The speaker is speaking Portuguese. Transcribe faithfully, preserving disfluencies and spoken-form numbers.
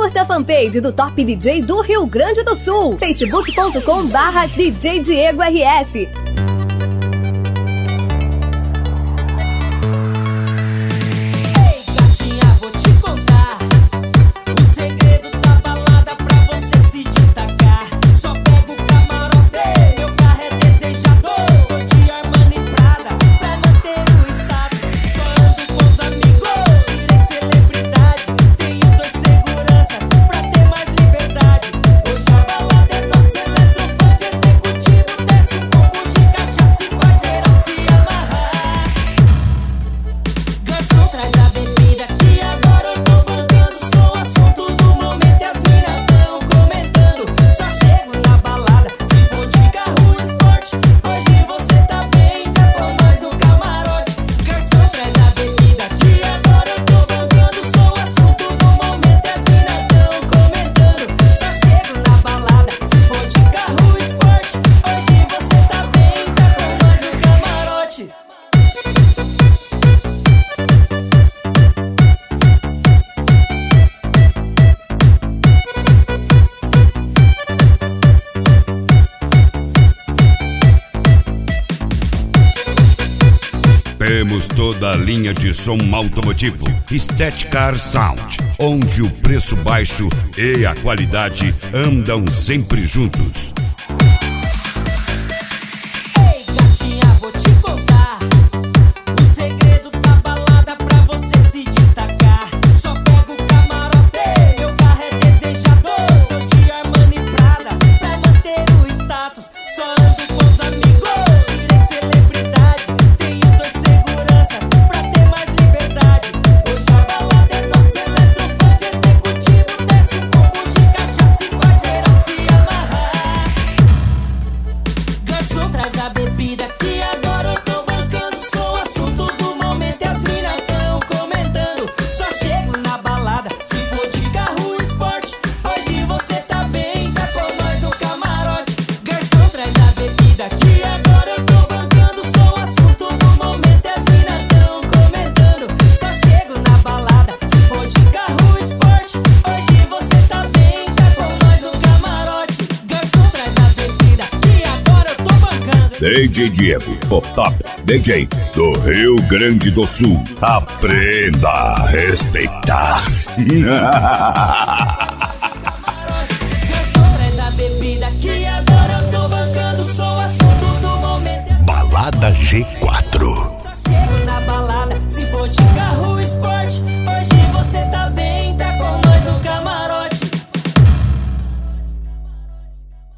Curta a fanpage do Top D J do Rio Grande do Sul. facebook ponto com barra D J Diego R S. Temos toda a linha de som automotivo Estética Sound, onde o preço baixo e a qualidade andam sempre juntos. D J Diego, o top D J do Rio Grande do Sul. Aprenda a respeitar. Balada G quatro.